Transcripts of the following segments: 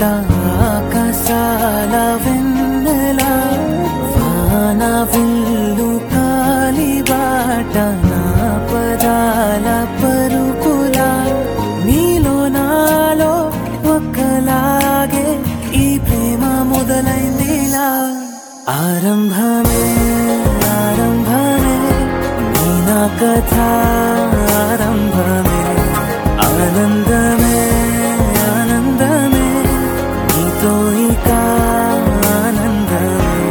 ఆకాశాల వెన్నెల వాన విల్లు కాలిబాట నా పదాల పరుపుల నీలో నాలో ఒక్కలాగే ఈ ప్రేమ మొదలైందిలా ఆరంభమే ఆరంభమే నీ నా కథ ఆరంభమే ఆనందమే ఆనందమే నీతో ఇక ఆనందమే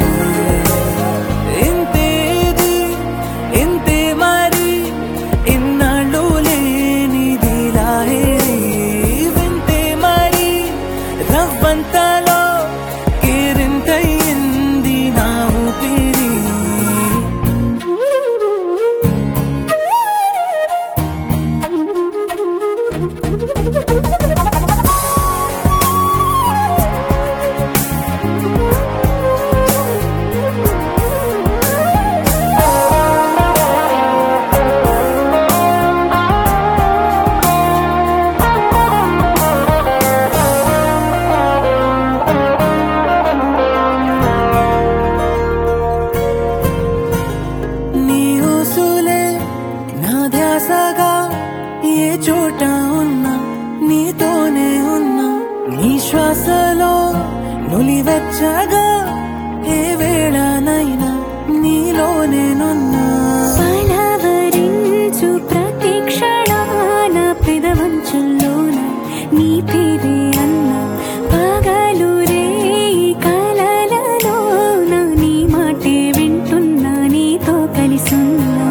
ఇంతేది ఇంతే మరి ఇన్నాళ్ళు లేనిదిలా వింతే మరి రవ్వంతలో కేరింతయింది నా ఊపిరి ఏ చోట ఉన్నా నీతోనే ఉన్నా నీ శ్వాసలో నులివెచ్చగా ఏ వేళనైనా నీలోనేనున్నా పలవరించు ప్రతి క్షణాన పెదవంచుల్లోన నీ పేరే అన్నా పగలు రే కలలలోన నీ మాటే వింటున్నా నీతో కలిసున్నా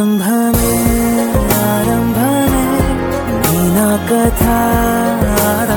ఆరంభమే ఆరంభమే నీ నా కథ